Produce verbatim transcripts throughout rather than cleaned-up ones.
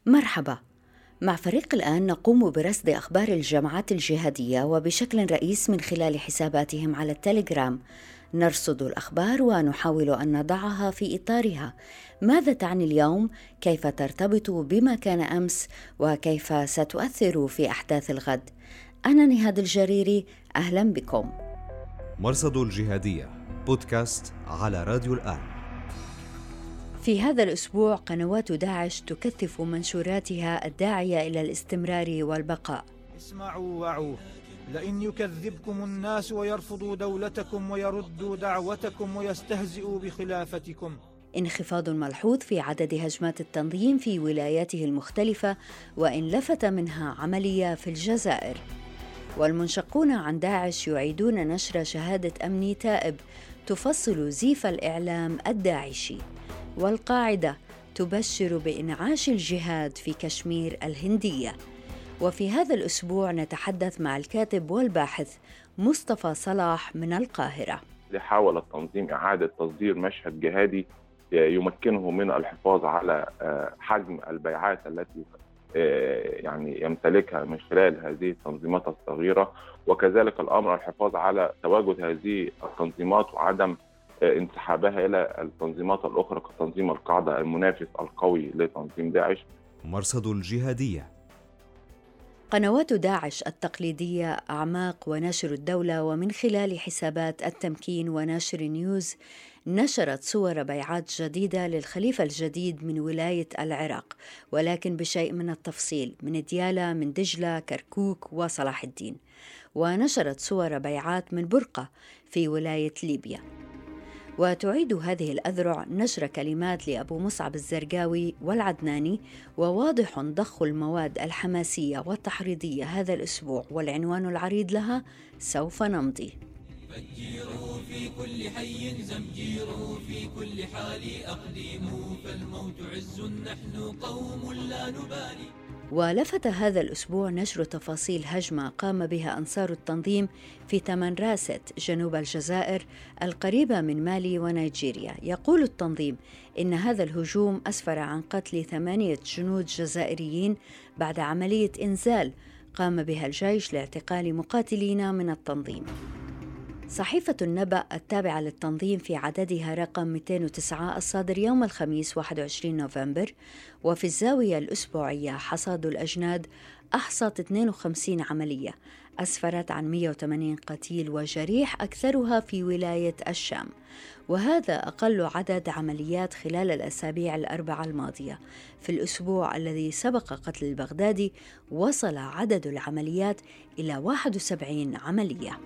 مرحبا. مع فريق الآن نقوم برصد أخبار الجماعات الجهادية وبشكل رئيس من خلال حساباتهم على التليجرام. نرصد الأخبار ونحاول أن نضعها في إطارها. ماذا تعني اليوم؟ كيف ترتبط بما كان أمس؟ وكيف ستؤثر في أحداث الغد؟ أنا نهاد الجريري، أهلا بكم. مرصد الجهادية بودكاست على راديو الآن. في هذا الأسبوع قنوات داعش تكثف منشوراتها الداعية إلى الاستمرار والبقاء. اسمعوا وعوا، لئن يكذبكم الناس ويرفضوا دولتكم ويردوا دعوتكم ويستهزئوا بخلافتكم. انخفاض ملحوظ في عدد هجمات التنظيم في ولاياته المختلفة، وإن لفت منها عملية في الجزائر. والمنشقون عن داعش يعيدون نشر شهادة أمني تائب تفصل زيف الإعلام الداعشي. والقاعدة تبشر بإنعاش الجهاد في كشمير الهندية. وفي هذا الأسبوع نتحدث مع الكاتب والباحث مصطفى صلاح من القاهرة. حاول التنظيم إعادة تصدير مشهد جهادي يمكنه من الحفاظ على حجم البيعات التي يعني يمتلكها من خلال هذه التنظيمات الصغيرة، وكذلك الأمر الحفاظ على تواجد هذه التنظيمات وعدم انسحابها إلى التنظيمات الأخرى كتنظيم القاعدة المنافس القوي لتنظيم داعش. مرصد الجهادية. قنوات داعش التقليدية أعماق وناشر الدولة، ومن خلال حسابات التمكين وناشر نيوز نشرت صور بيعات جديدة للخليفة الجديد من ولاية العراق، ولكن بشيء من التفصيل، من ديالى، من دجلة، كركوك وصلاح الدين. ونشرت صور بيعات من برقة في ولاية ليبيا. وتعيد هذه الأذرع نشر كلمات لأبو مصعب الزرقاوي والعدناني، وواضح ضخ المواد الحماسية والتحريضية هذا الأسبوع، والعنوان العريض لها سوف نمضي. فجروا في كل حي، زمجروا في كل حال، أقدموا فالموت عز، نحن قوم لا نبالي. ولفت هذا الأسبوع نشر تفاصيل هجمة قام بها أنصار التنظيم في تمنراست جنوب الجزائر القريبة من مالي ونيجيريا. يقول التنظيم إن هذا الهجوم أسفر عن قتل ثمانية جنود جزائريين بعد عملية إنزال قام بها الجيش لاعتقال مقاتلين من التنظيم. صحيفة النبأ التابعة للتنظيم في عددها رقم مئتين وتسعة الصادر يوم الخميس واحد وعشرين نوفمبر، وفي الزاوية الأسبوعية حصاد الأجناد أحصت اثنين وخمسين عملية أسفرت عن مئة وثمانين قتيل وجريح، أكثرها في ولاية الشام، وهذا أقل عدد عمليات خلال الأسابيع الأربعة الماضية. في الأسبوع الذي سبق قتل البغدادي وصل عدد العمليات إلى واحد وسبعين عملية.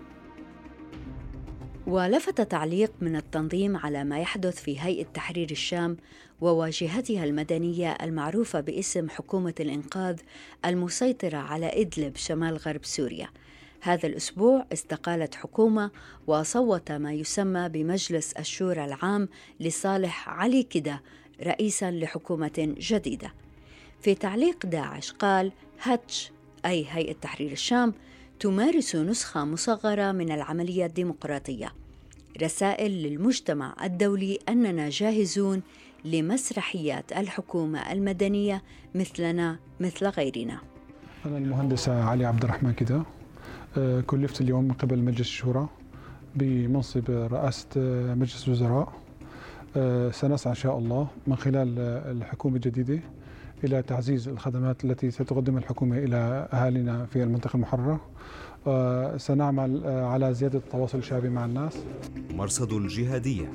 ولفت تعليق من التنظيم على ما يحدث في هيئة تحرير الشام وواجهتها المدنية المعروفة باسم حكومة الإنقاذ المسيطرة على إدلب شمال غرب سوريا. هذا الأسبوع استقالت حكومة وصوت ما يسمى بمجلس الشورى العام لصالح علي كدة رئيساً لحكومة جديدة. في تعليق داعش قال: هتش أي هيئة تحرير الشام تمارس نسخة مصغرة من العملية الديمقراطية. رسائل للمجتمع الدولي أننا جاهزون لمسرحيات الحكومة المدنية مثلنا مثل غيرنا. أنا المهندس علي عبد الرحمن كده، كلفت اليوم من قبل مجلس الشورى بمنصب رئاسة مجلس الوزراء. سنسعى إن شاء الله من خلال الحكومة الجديدة إلى تعزيز الخدمات التي ستقدم الحكومة إلى أهالينا في المنطقة المحررة. سنعمل على زيادة التواصل الشعبي مع الناس. مرصد الجهادية.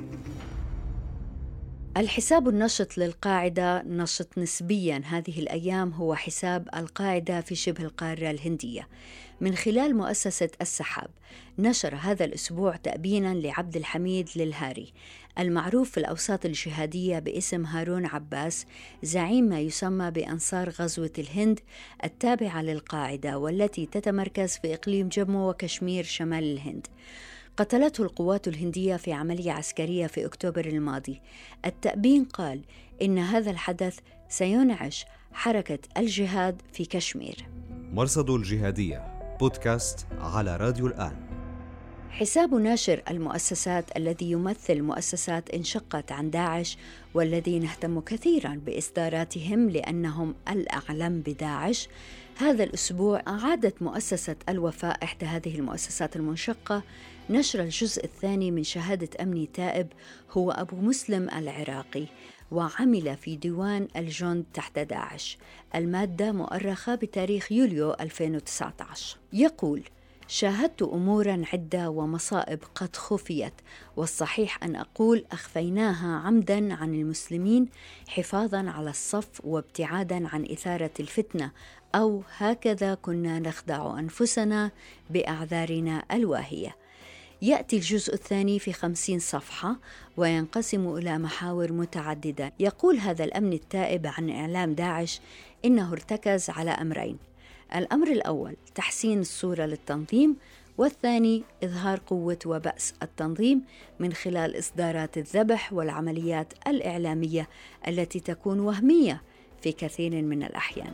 الحساب النشط للقاعدة نشط نسبياً هذه الأيام هو حساب القاعدة في شبه القارة الهندية من خلال مؤسسة السحاب. نشر هذا الأسبوع تأبيناً لعبد الحميد للهاري المعروف في الأوساط الجهادية باسم هارون عباس، زعيم ما يسمى بأنصار غزوة الهند التابعة للقاعدة، والتي تتمركز في إقليم جمو وكشمير شمال الهند. قتلته القوات الهندية في عملية عسكرية في أكتوبر الماضي. التأبين قال إن هذا الحدث سينعش حركة الجهاد في كشمير. مرصد الجهادية بودكاست على راديو الآن. حساب ناشر المؤسسات الذي يمثل مؤسسات انشقت عن داعش والذي نهتم كثيراً بإصداراتهم لأنهم الأعلم بداعش، هذا الأسبوع أعادت مؤسسة الوفاء إحدى هذه المؤسسات المنشقة نشر الجزء الثاني من شهادة أمني تائب هو أبو مسلم العراقي، وعمل في ديوان الجند تحت داعش. المادة مؤرخة بتاريخ يوليو ألفين وتسعة عشر. يقول: شاهدت أموراً عدة ومصائب قد خفيت، والصحيح أن أقول أخفيناها عمداً عن المسلمين حفاظاً على الصف وابتعاداً عن إثارة الفتنة، أو هكذا كنا نخدع أنفسنا بأعذارنا الواهية. يأتي الجزء الثاني في خمسين صفحة وينقسم إلى محاور متعددة. يقول هذا الأمن التائب عن إعلام داعش إنه ارتكز على أمرين: الأمر الأول تحسين الصورة للتنظيم، والثاني إظهار قوة وبأس التنظيم من خلال إصدارات الذبح والعمليات الإعلامية التي تكون وهمية في كثير من الأحيان.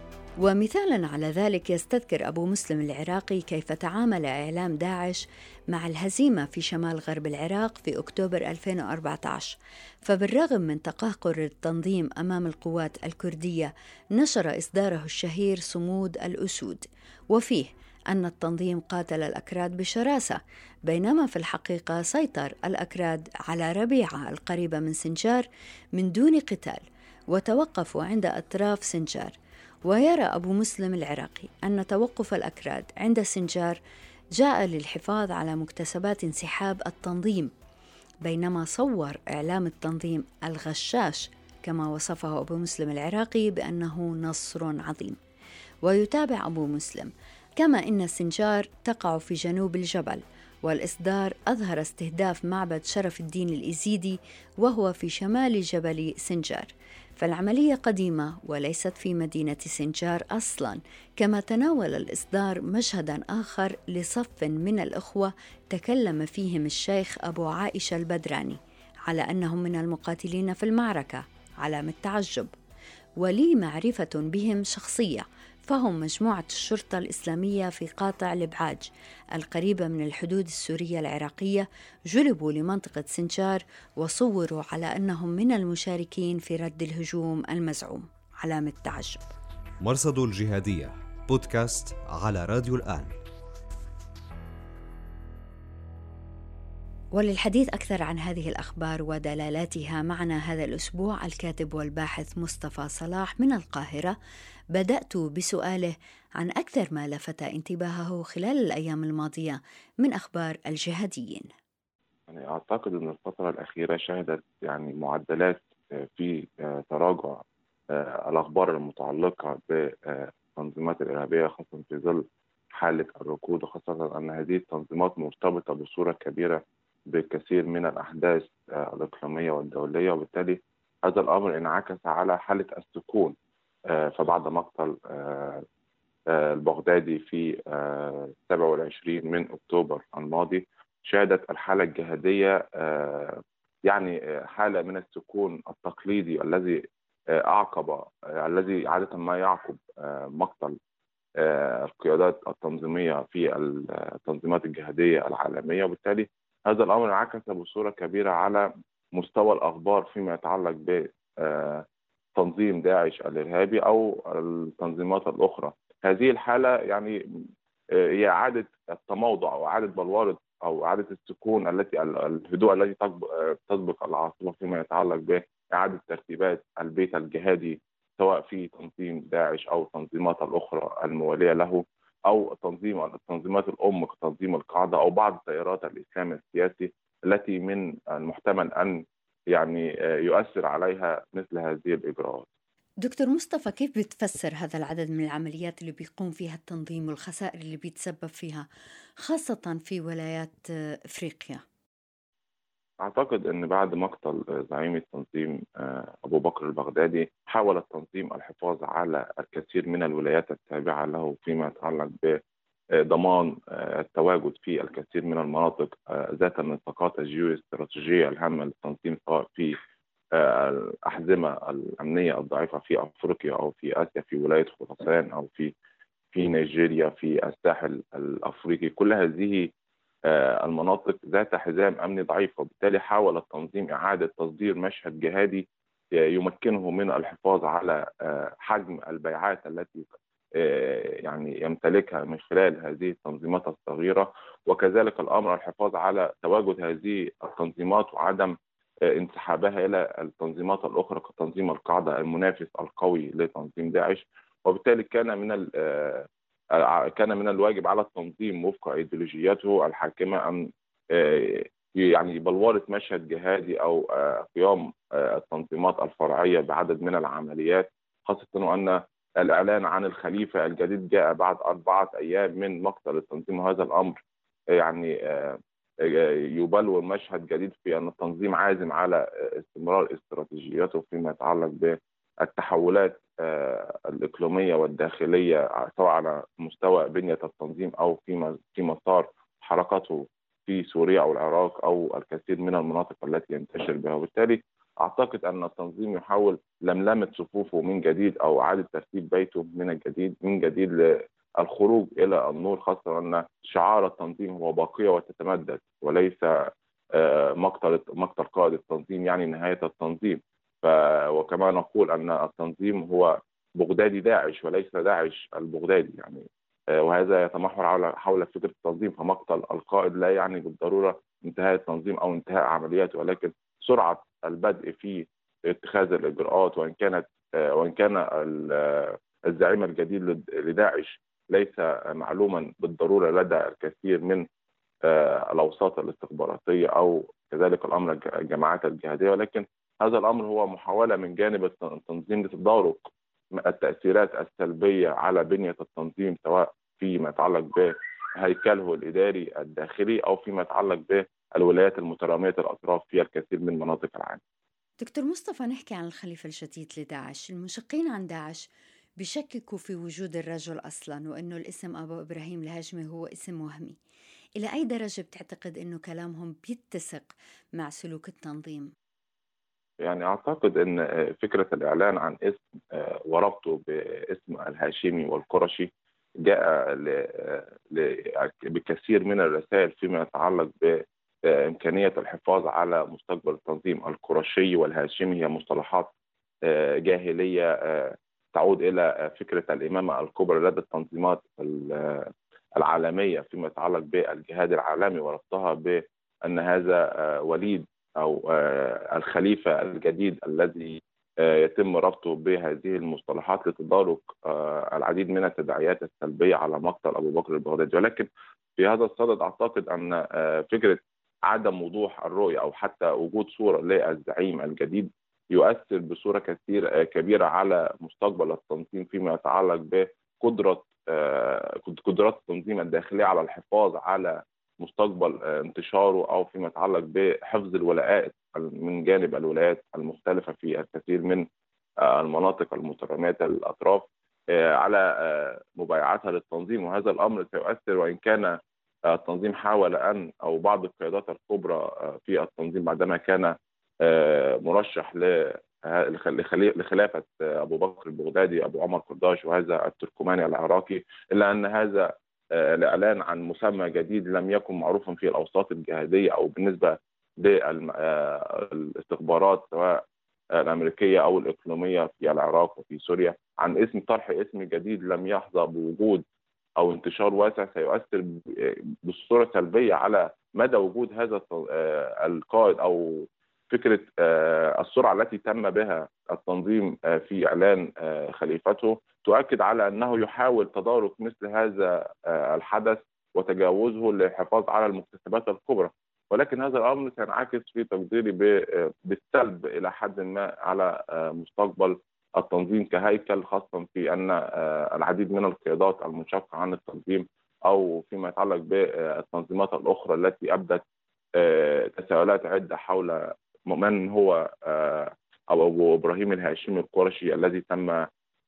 ومثالاً على ذلك يستذكر أبو مسلم العراقي كيف تعامل إعلام داعش مع الهزيمة في شمال غرب العراق في أكتوبر ألفين وأربعة عشر. فبالرغم من تقهقر التنظيم أمام القوات الكردية، نشر إصداره الشهير صمود الأسود، وفيه أن التنظيم قاتل الأكراد بشراسة، بينما في الحقيقة سيطر الأكراد على ربيعة القريبة من سنجار من دون قتال، وتوقفوا عند أطراف سنجار. ويرى أبو مسلم العراقي أن توقف الأكراد عند سنجار جاء للحفاظ على مكتسبات انسحاب التنظيم، بينما صور إعلام التنظيم الغشاش كما وصفه أبو مسلم العراقي بأنه نصر عظيم. ويتابع أبو مسلم: كما إن سنجار تقع في جنوب الجبل، والإصدار أظهر استهداف معبد شرف الدين الإزيدي وهو في شمال جبل سنجار، فالعملية قديمة وليست في مدينة سنجار أصلاً. كما تناول الإصدار مشهداً آخر لصف من الأخوة تكلم فيهم الشيخ أبو عائشة البدراني على أنهم من المقاتلين في المعركة، علامة تعجب. ولي معرفة بهم شخصية، فهم مجموعة الشرطة الإسلامية في قاطع الإبعاج القريبة من الحدود السورية العراقية، جلبوا لمنطقة سنجار وصوروا على أنهم من المشاركين في رد الهجوم المزعوم، علامة تعجب. مرصد الجهادية بودكاست على راديو الآن. وللحديث أكثر عن هذه الأخبار ودلالاتها معنا هذا الأسبوع الكاتب والباحث مصطفى صلاح من القاهرة. بدأت بسؤاله عن أكثر ما لفت انتباهه خلال الأيام الماضية من أخبار الجهاديين. يعني أعتقد أن الفترة الأخيرة شهدت يعني معدلات في تراجع الأخبار المتعلقة بالتنظيمات الإرهابية، خاصة في ظل حالة الركود، وخاصة أن هذه التنظيمات مرتبطة بصورة كبيرة بكثير من الأحداث الإقليمية والدولية، وبالتالي هذا الأمر انعكس على حالة السكون. فبعد مقتل البغدادي في سبعة وعشرين من أكتوبر الماضي، شهدت الحالة الجهادية يعني حالة من السكون التقليدي الذي أعقب الذي عادة ما يعقب مقتل القيادات التنظيمية في التنظيمات الجهادية العالمية. وبالتالي هذا الأمر انعكس بصورة كبيرة على مستوى الأخبار فيما يتعلق بتنظيم داعش الإرهابي أو التنظيمات الأخرى. هذه الحالة يعني هي إعادة التموضع أو إعادة بلورة أو إعادة السكون التي الهدوء الذي تسبق العاصفة فيما يتعلق بإعادة ترتيبات البيت الجهادي، سواء في تنظيم داعش أو التنظيمات الأخرى الموالية له، أو تنظيم التنظيمات الأم كتنظيم القاعدة أو بعض تيارات الإسلام السياسي التي من المحتمل أن يعني يؤثر عليها مثل هذه الإجراءات. دكتور مصطفى، كيف بتفسر هذا العدد من العمليات اللي بيقوم فيها التنظيم والخسائر اللي بيتسبب فيها خاصة في ولايات إفريقيا؟ أعتقد أن بعد مقتل زعيم التنظيم أبو بكر البغدادي، حاول التنظيم الحفاظ على الكثير من الولايات التابعة له فيما يتعلق بضمان التواجد في الكثير من المناطق ذات النطاقات الجيوستراتيجية الهامة للتنظيم، سواء في الأحزمة الأمنية الضعيفة في أفريقيا أو في آسيا، في ولاية خراسان أو في في نيجيريا، في الساحل الأفريقي. كل هذه المناطق ذات حزام أمني ضعيف، وبالتالي حاول التنظيم إعادة تصدير مشهد جهادي يمكنه من الحفاظ على حجم البيعات التي يعني يمتلكها من خلال هذه التنظيمات الصغيرة، وكذلك الأمر الحفاظ على تواجد هذه التنظيمات وعدم انسحابها إلى التنظيمات الأخرى كتنظيم القاعدة المنافس القوي لتنظيم داعش. وبالتالي كان من كان من الواجب على التنظيم وفق ايديولوجيته الحاكمه ان يعني بلوره مشهد جهادي او قيام التنظيمات الفرعيه بعدد من العمليات، خاصه وان الاعلان عن الخليفه الجديد جاء بعد اربعه ايام من مقتل التنظيم، وهذا الامر يعني يبلور مشهد جديد في ان التنظيم عازم على استمرار استراتيجيته فيما يتعلق بالتحولات الإقليمية والداخلية، سواء على مستوى بنية التنظيم أو في في مسار حركته في سوريا أو العراق أو الكثير من المناطق التي ينتشر بها. وبالتالي أعتقد أن التنظيم يحاول لملمة صفوفه من جديد أو إعادة ترتيب بيته من الجديد من جديد للخروج إلى النور، خاصة أن شعار التنظيم هو باقية وتتمدد وليس مقتل مقتل قائد التنظيم يعني نهاية التنظيم. ف... وكما نقول أن التنظيم هو بغدادي داعش وليس داعش البغدادي يعني، وهذا يتمحور حول حول فكرة التنظيم، فمقتل القائد لا يعني بالضرورة انتهاء التنظيم أو انتهاء عملياته، ولكن سرعة البدء في اتخاذ الإجراءات. وإن كانت وإن كان الزعيم الجديد لداعش ليس معلوما بالضرورة لدى الكثير من الأوساط الاستخباراتية أو كذلك الأمر الجماعات الجهادية، ولكن هذا الأمر هو محاولة من جانب التنظيم لتدارك التأثيرات السلبية على بنية التنظيم، سواء فيما يتعلق بهيكله الإداري الداخلي أو فيما يتعلق بالولايات المترامية الأطراف في الكثير من مناطق العالم. دكتور مصطفى، نحكي عن الخليفة الجديد لداعش. المشقين عن داعش بشككوا في وجود الرجل أصلا، وأنه الاسم أبو إبراهيم الهاشمي هو اسم وهمي. إلى أي درجة بتعتقد أنه كلامهم بيتسق مع سلوك التنظيم؟ يعني أعتقد أن فكرة الإعلان عن اسم وربطه باسم الهاشمي والقرشي جاء بكثير من الرسائل فيما يتعلق بإمكانية الحفاظ على مستقبل التنظيم. القرشي والهاشمي هي مصطلحات جاهلية تعود إلى فكرة الإمامة الكبرى لدى التنظيمات العالمية فيما يتعلق بالجهاد العالمي، وربطها بأن هذا وليد أو الخليفة الجديد الذي يتم ربطه بهذه المصطلحات لتدارك العديد من التداعيات السلبية على مقتل أبو بكر البغدادي. ولكن في هذا الصدد أعتقد أن فكرة عدم وضوح الرؤية أو حتى وجود صورة للزعيم الجديد يؤثر بصورة كثير كبيرة على مستقبل التنظيم فيما يتعلق بقدرة قدرات التنظيم الداخلية على الحفاظ على مستقبل انتشاره أو فيما يتعلق بحفظ الولاءات من جانب الولايات المختلفة في الكثير من المناطق المترامية الأطراف على مبايعتها للتنظيم. وهذا الأمر سيؤثر، وإن كان التنظيم حاول أن أو بعض القيادات الكبرى في التنظيم بعدما كان مرشح لخلافة أبو بكر البغدادي أبو عمر قرداش وهذا التركماني العراقي، إلا أن هذا الإعلان عن مسمى جديد لم يكن معروفا في الأوساط الجهادية أو بالنسبة للاستخبارات سواء الأمريكية أو الإقليمية في العراق وفي سوريا عن اسم طرح اسم جديد لم يحظى بوجود أو انتشار واسع سيؤثر بصورة سلبية على مدى وجود هذا القائد أو فكرة السرعة التي تم بها التنظيم في إعلان خليفته تؤكد على أنه يحاول تدارك مثل هذا الحدث وتجاوزه للحفاظ على المكتسبات الكبرى. ولكن هذا الأمر سينعكس في تقديري بالسلب إلى حد ما على مستقبل التنظيم كهيكل، خاصة في أن العديد من القيادات المنشقة عن التنظيم أو فيما يتعلق بالتنظيمات الأخرى التي أبدت تساؤلات عدة حول من هو أبو إبراهيم الهاشمي القرشي الذي تم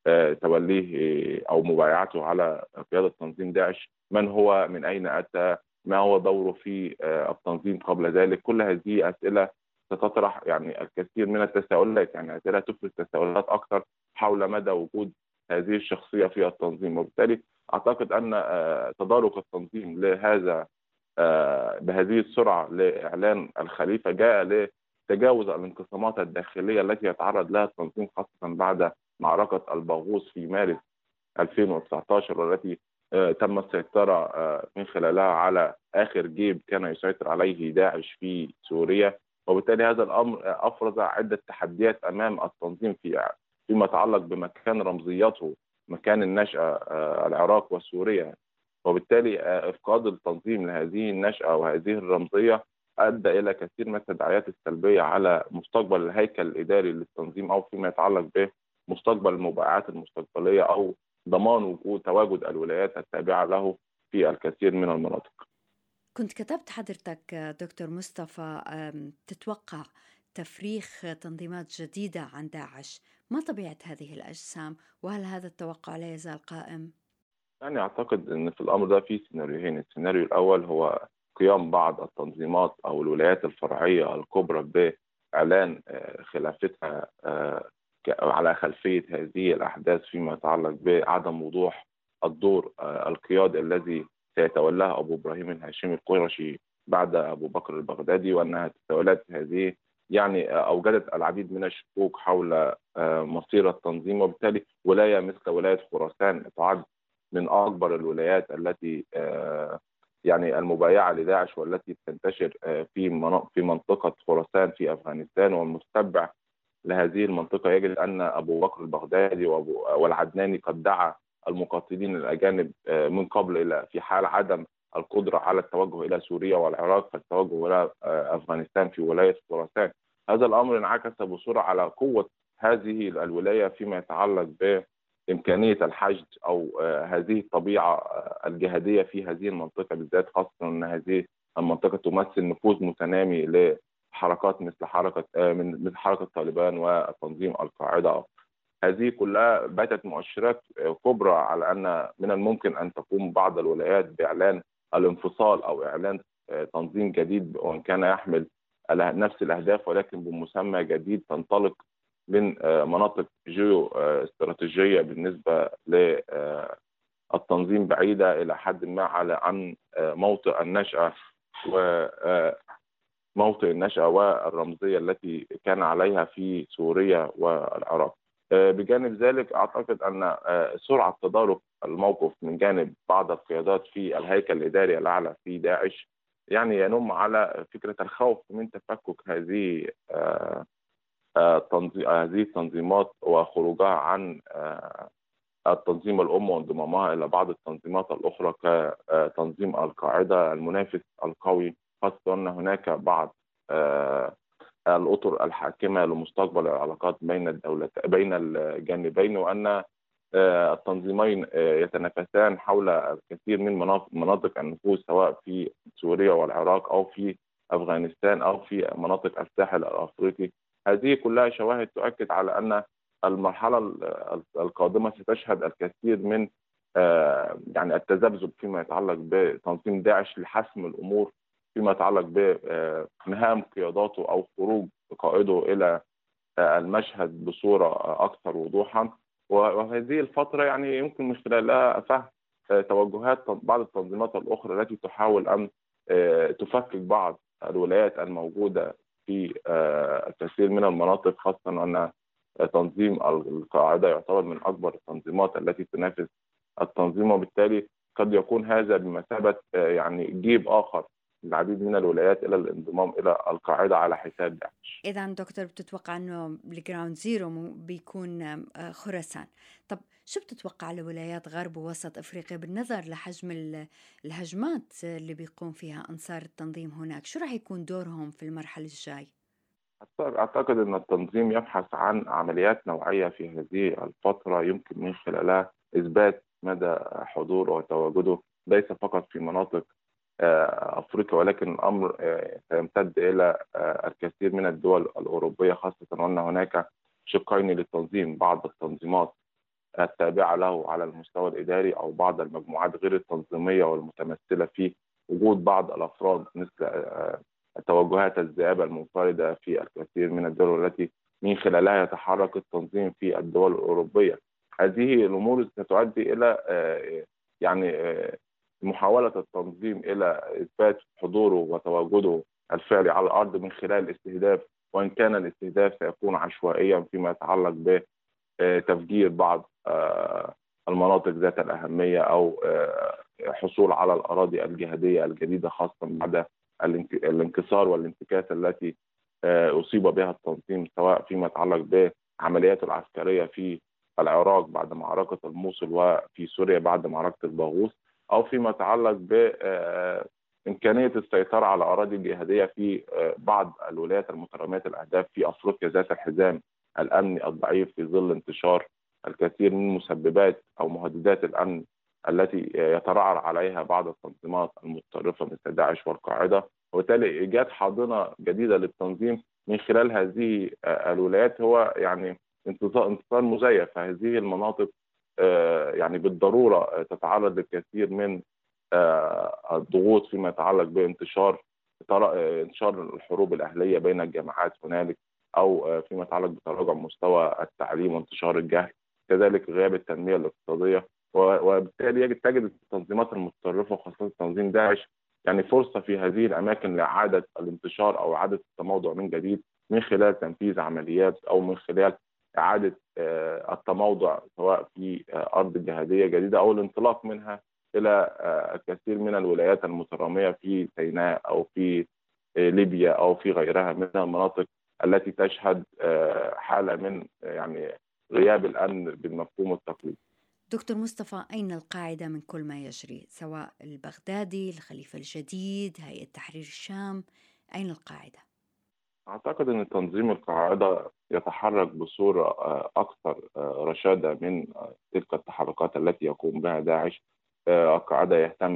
توليه أو مبايعته على قيادة تنظيم داعش، من هو، من أين أتى، ما هو دوره في التنظيم قبل ذلك. كل هذه أسئلة ستطرح يعني الكثير من التساؤلات، يعني أسئلة تفرز تساؤلات أكثر حول مدى وجود هذه الشخصية في التنظيم. وبالتالي أعتقد أن تدارك التنظيم لهذا بهذه السرعة لإعلان الخليفة جاء لتجاوز الانقسامات الداخلية التي يتعرض لها التنظيم، خاصة بعد معركة الباغوث في مارس ألفين وتسعة عشر، والتي تم السيطرة من خلالها على آخر جيب كان يسيطر عليه داعش في سوريا. وبالتالي هذا الأمر أفرز عدة تحديات أمام التنظيم في فيما يتعلق بمكان رمزيته، مكان النشأة العراق وسوريا. وبالتالي إفقاد التنظيم لهذه النشأة وهذه الرمزية أدى إلى كثير من التداعيات السلبية على مستقبل الهيكل الإداري للتنظيم، أو فيما يتعلق بمستقبل المبايعات المستقبلية أو ضمان وجود تواجد الولايات التابعة له في الكثير من المناطق. كنت كتبت حضرتك دكتور مصطفى تتوقع تفريخ تنظيمات جديدة عن داعش، ما طبيعة هذه الأجسام وهل هذا التوقع لا يزال قائم؟ يعني أعتقد أن في الأمر ده في سيناريوهين. السيناريو الأول هو قيام بعض التنظيمات أو الولايات الفرعية الكبرى بإعلان خلافتها على خلفية هذه الأحداث فيما يتعلق بعدم وضوح الدور القيادي الذي سيتولاه أبو إبراهيم الهاشمي القرشي بعد أبو بكر البغدادي، وأنها تولت هذه يعني أوجدت العديد من الشكوك حول مصير التنظيم. وبالتالي ولاية مثل ولاية خراسان تعد من أكبر الولايات التي يعني المبايعة لداعش، والتي تنتشر في في منطقة خراسان في أفغانستان، والمتبع لهذه المنطقة يجد أن أبو بكر البغدادي والعدناني قد دعا المقاتلين الأجانب من قبل إلى في حال عدم القدرة على التوجه إلى سوريا والعراق فالتوجه إلى أفغانستان في ولاية خراسان. هذا الأمر انعكس بصورة على قوة هذه الولاية فيما يتعلق بإمكانية الحشد أو هذه الطبيعة الجهادية في هذه المنطقة بالذات، خاصة أن هذه المنطقة تمثل نفوذ متنامي لحركات مثل حركة من مثل حركة طالبان وتنظيم القاعدة. هذه كلها باتت مؤشرات كبرى على أن من الممكن أن تقوم بعض الولايات بإعلان الانفصال أو إعلان تنظيم جديد، وإن كان يحمل نفس الأهداف ولكن بمسمى جديد تنطلق من مناطق جيو استراتيجية بالنسبة للتنظيم بعيدة إلى حد ما على عن موطئ النشأة وموطئ النشأة والرمزية التي كان عليها في سوريا والعراق. بجانب ذلك أعتقد أن سرعة تدارك الموقف من جانب بعض القيادات في الهيكل الإداري الأعلى في داعش يعني ينم على فكرة الخوف من تفكك هذه هذه التنظيمات وخروجها عن التنظيم الأم وانضمامها إلى بعض التنظيمات الأخرى كتنظيم القاعدة المنافس القوي، خاصة أن هناك بعض الأطر الحاكمة لمستقبل العلاقات بين الدولة بين الجانبين، وأن التنظيمين يتنافسان حول الكثير من مناطق النفوذ سواء في سوريا والعراق أو في أفغانستان أو في مناطق الساحل الأفريقي. هذه كلها شواهد تؤكد على أن المرحلة القادمة ستشهد الكثير من يعني التذبذب فيما يتعلق بتنظيم داعش لحسم الأمور فيما يتعلق بمهام قياداته أو خروج قائده إلى المشهد بصورة أكثر وضوحا. وهذه الفترة يعني يمكن من خلالها فهم توجهات بعض التنظيمات الأخرى التي تحاول أن تفكك بعض الولايات الموجودة في الكثير من المناطق، خاصة أن تنظيم القاعدة يعتبر من أكبر التنظيمات التي تنافس التنظيم، وبالتالي قد يكون هذا بمثابة يعني جيب آخر العديد من الولايات إلى الانضمام إلى القاعدة على حساب داعش. إذا دكتور بتتوقع أنه الجراوند زيرو بيكون خراسان، طب شو بتتوقع لولايات غرب ووسط أفريقيا بالنظر لحجم الهجمات اللي بيقوم فيها أنصار التنظيم هناك؟ شو راح يكون دورهم في المرحلة الجاي؟ أعتقد أن التنظيم يبحث عن عمليات نوعية في هذه الفترة يمكن من خلالها إثبات مدى حضوره وتواجده ليس فقط في مناطق أفريقيا، ولكن الأمر سيمتد إلى الكثير من الدول الأوروبية، خاصة وأن هناك شقين للتنظيم، بعض التنظيمات التابعة له على المستوى الإداري أو بعض المجموعات غير التنظيمية والمتمثلة في وجود بعض الأفراد مثل التوجهات الذئابة المنفردة في الكثير من الدول التي من خلالها يتحرك التنظيم في الدول الأوروبية. هذه الأمور ستؤدي إلى يعني محاولة التنظيم إلى إثبات حضوره وتواجده الفعلي على الأرض من خلال الاستهداف، وإن كان الاستهداف سيكون عشوائيا فيما يتعلق بتفجير بعض المناطق ذات الأهمية أو حصول على الأراضي الجهادية الجديدة، خاصة بعد الانكسار والانتكاسة التي أصيب بها التنظيم، سواء فيما يتعلق بعملياته العسكرية في العراق بعد معركة الموصل وفي سوريا بعد معركة الباغوث، أو فيما يتعلق بإمكانية السيطرة على أراضي جهادية في بعض الولايات المترامية الأهداف في أفريقيا ذات الحزام الأمني الضعيف في ظل انتشار الكثير من مسببات أو مهددات الأمن التي يترعرع عليها بعض التنظيمات المتطرفة مثل داعش والقاعدة، وبالتالي إيجاد حاضنة جديدة للتنظيم من خلال هذه الولايات هو يعني انتصار مزيف. فهذه المناطق يعني بالضرورة تتعرض للكثير من الضغوط فيما يتعلق بانتشار انتشار الحروب الأهلية بين الجماعات هنالك، أو فيما يتعلق بتراجع مستوى التعليم وانتشار الجهل، كذلك غياب التنمية الاقتصادية. وبالتالي يجب تجد التنظيمات المتطرفة وخاصة تنظيم داعش يعني فرصة في هذه الأماكن لإعادة الانتشار أو إعادة التموضع من جديد من خلال تنفيذ عمليات أو من خلال إعادة التموضع سواء في أرض جهادية جديدة أو الانطلاق منها إلى الكثير من الولايات المترامية في سيناء أو في ليبيا أو في غيرها من المناطق التي تشهد حالة من يعني غياب الأمن بالمفهوم التقليدي. دكتور مصطفى، أين القاعدة من كل ما يجري، سواء البغدادي، الخليفة الجديد، هيئة تحرير الشام، أين القاعدة؟ أعتقد أن تنظيم القاعدة يتحرك بصورة أكثر رشادة من تلك التحركات التي يقوم بها داعش. القاعدة يهتم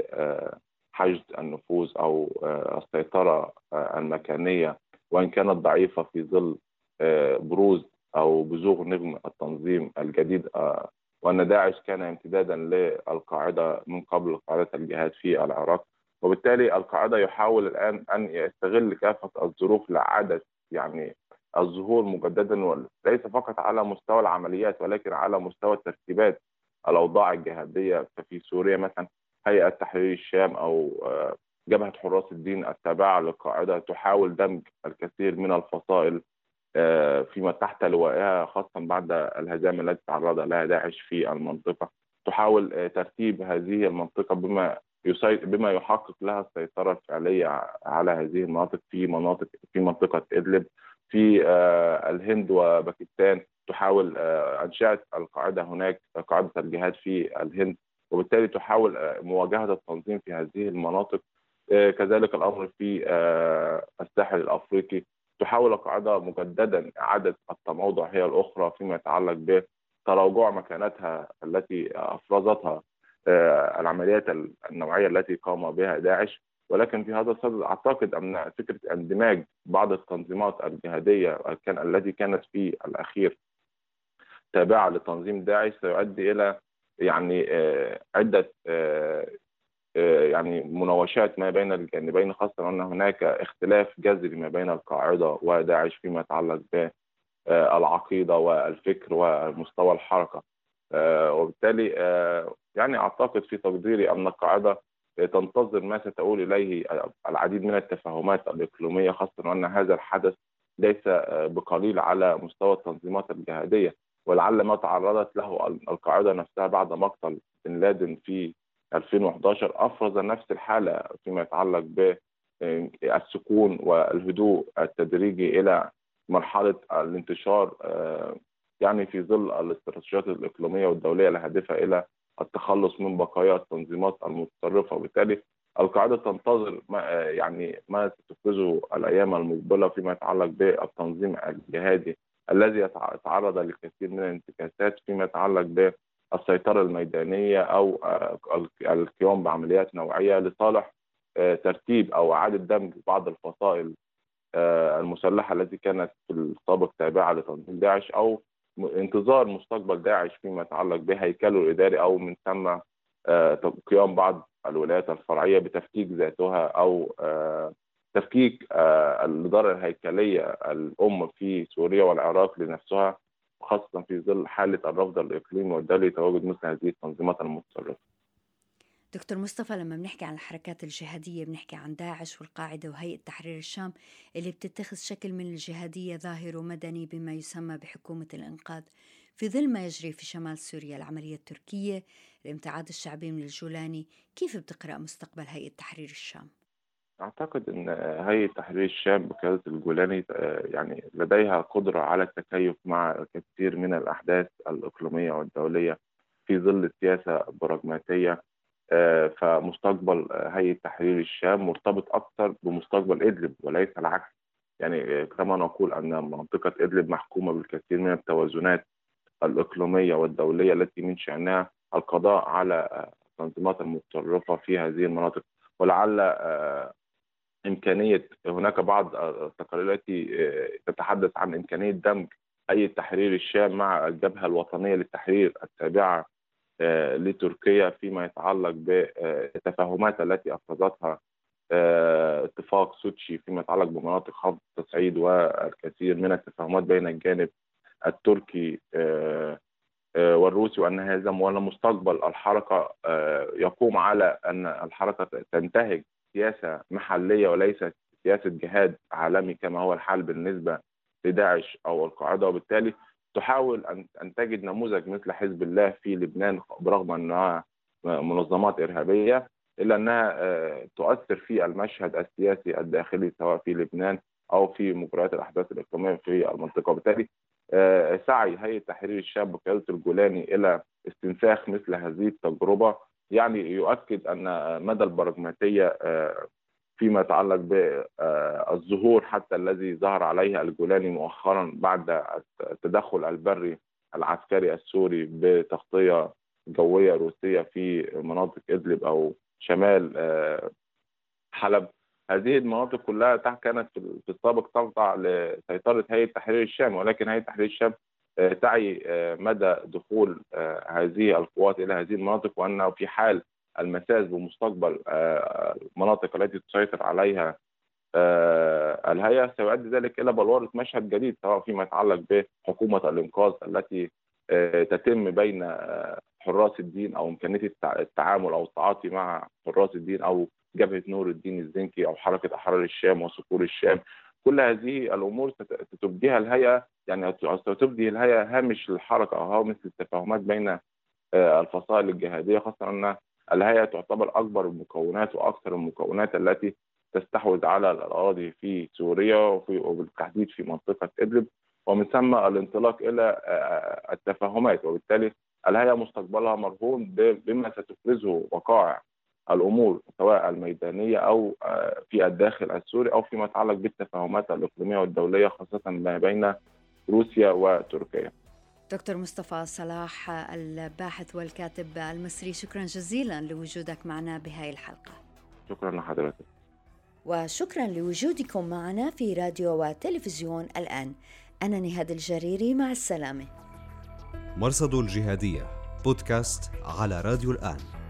بحشد النفوذ أو السيطرة المكانية وإن كانت ضعيفة في ظل بروز أو بزوغ نجم التنظيم الجديد، وأن داعش كان امتدادا للقاعدة من قبل قاعدة الجهاد في العراق. وبالتالي القاعدة يحاول الآن أن يستغل كافة الظروف لإعادة يعني الظهور مجددا، وليس فقط على مستوى العمليات ولكن على مستوى ترتيبات الأوضاع الجهادية. ففي سوريا مثلا هيئة تحرير الشام أو جبهة حراس الدين التابعة للقاعدة تحاول دمج الكثير من الفصائل فيما تحت لوائها، خاصة بعد الهزائم التي تعرض لها داعش في المنطقة. تحاول ترتيب هذه المنطقة بما بما يحقق لها السيطرة الفعلية على هذه المناطق في مناطق في منطقة إدلب في الهند وباكستان. تحاول أنشأت القاعدة هناك قاعدة الجهاد في الهند، وبالتالي تحاول مواجهة التنظيم في هذه المناطق. كذلك الأمر في الساحل الأفريقي. تحاول القاعدة مجددا إعادة التموضع هي الأخرى فيما يتعلق بتراجع مكانتها التي أفرزتها العمليات النوعية التي قام بها داعش. ولكن في هذا الصدد أعتقد أن فكرة اندماج بعض التنظيمات الجهادية التي كانت في الأخير تابعة لتنظيم داعش سيؤدي إلى يعني عدة يعني مناوشات ما بين الجانبين، خاصة أن هناك اختلاف جذري ما بين القاعدة وداعش فيما يتعلق بالعقيدة والفكر ومستوى الحركة. وبالتالي يعني أعتقد في تقديري أن القاعدة تنتظر ما ستؤول إليه العديد من التفاهمات الإقليمية، خاصة أن هذا الحدث ليس بقليل على مستوى التنظيمات الجهادية، ولعل ما تعرضت له القاعدة نفسها بعد مقتل بن لادن في ألفين وأحد عشر أفرز نفس الحالة فيما يتعلق بالسكون والهدوء التدريجي إلى مرحلة الانتشار، يعني في ظل الاستراتيجيات الإقليمية والدولية الهادفة إلى التخلص من بقايا التنظيمات المتطرفة. وبالتالي القاعدة تنتظر ما يعني ما ستفرزه الأيام المقبلة فيما يتعلق بالتنظيم الجهادي الذي يتعرض للكثير من الانتكاسات فيما يتعلق بالسيطرة الميدانية أو القيام بعمليات نوعية لصالح ترتيب أو إعادة دمج بعض الفصائل المسلحة التي كانت في السابق تابعة لتنظيم داعش، أو انتظار مستقبل داعش فيما يتعلق بهيكله الإداري، أو من ثم قيام بعض الولايات الفرعية بتفكيك ذاتها أو تفكيك الإدارة الهيكلية الأم في سوريا والعراق لنفسها، خاصة في ظل حالة الرفض الإقليمي والدولي تواجد مثل هذه التنظيمات المتطرفة. دكتور مصطفى، لما بنحكي عن الحركات الجهادية بنحكي عن داعش والقاعدة وهيئة تحرير الشام اللي بتتخذ شكل من الجهادية ظاهر ومدني بما يسمى بحكومة الإنقاذ في ظل ما يجري في شمال سوريا، العملية التركية، الامتعاض الشعبي من الجولاني. كيف بتقرأ مستقبل هيئة تحرير الشام؟ أعتقد أن هيئة تحرير الشام بقيادة الجولاني يعني لديها قدرة على التكيف مع كثير من الأحداث الإقليمية والدولية في ظل سياسة براغماتية. فمستقبل هيئة تحرير الشام مرتبط أكثر بمستقبل إدلب وليس العكس. يعني كما نقول أن منطقة إدلب محكومة بالكثير من التوازنات الإقليمية والدولية التي من شأنها القضاء على التنظيمات المتطرفة في هذه المناطق، ولعل إمكانية هناك بعض التقارير التي تتحدث عن إمكانية دمج هيئة تحرير الشام مع الجبهة الوطنية للتحرير التابعة لتركيا فيما يتعلق بالتفاهمات التي أفرزتها اتفاق سوتشي فيما يتعلق بمناطق خفض التصعيد، والكثير من التفاهمات بين الجانب التركي والروسي، وأن هذا وأن مستقبل الحركة يقوم على أن الحركة تنتهج سياسة محلية وليست سياسة جهاد عالمي كما هو الحال بالنسبة لداعش أو القاعدة، وبالتالي تحاول أن تجد نموذج مثل حزب الله في لبنان برغم أنها منظمات إرهابية إلا أنها تؤثر في المشهد السياسي الداخلي سواء في لبنان أو في مجريات الأحداث الإقليمية في المنطقة. وبالتالي سعي هيئة تحرير الشام بقيادة الجولاني إلى استنساخ مثل هذه التجربة يعني يؤكد أن مدى البراغماتية فيما يتعلق بالظهور حتى الذي ظهر عليه الجولاني مؤخرا بعد التدخل البري العسكري السوري بتغطية جوية روسية في مناطق إدلب أو شمال حلب. هذه المناطق كلها كانت في السابق تخضع لسيطرة هيئة تحرير الشام، ولكن هيئة تحرير الشام تعي مدى دخول هذه القوات إلى هذه المناطق، وأنه في حال المساس بمستقبل المناطق التي تسيطر عليها الهيئة سيؤدي ذلك إلى بلورة مشهد جديد سواء فيما يتعلق بحكومة الإنقاذ التي تتم بين حراس الدين أو إمكانية التعامل أو التعاطي مع حراس الدين أو جبهة نور الدين الزنكي أو حركة أحرار الشام وصقور الشام. كل هذه الأمور ستبديها الهيئة، يعني ستبدي الهيئة هامش الحركة أو هامش التفاهمات بين الفصائل الجهادية، خاصة أن الهيئة تعتبر أكبر المكونات وأكثر المكونات التي تستحوذ على الأراضي في سوريا وفي وبالتحديد في منطقة إدلب، ومن ثم الانطلاق إلى التفاهمات. وبالتالي الهيئة مستقبلها مرهون بما ستفرزه وقائع الأمور سواء الميدانية أو في الداخل السوري أو فيما يتعلق بالتفاهمات الإقليمية والدولية خاصة ما بين روسيا وتركيا. دكتور مصطفى صلاح الباحث والكاتب المصري، شكرا جزيلا لوجودك معنا بهاي الحلقة. شكرا لحضرتك. وشكرا لوجودكم معنا في راديو وتلفزيون الآن. أنا نهاد الجريري، مع السلامة. مرصد الجهادية بودكاست على راديو الآن.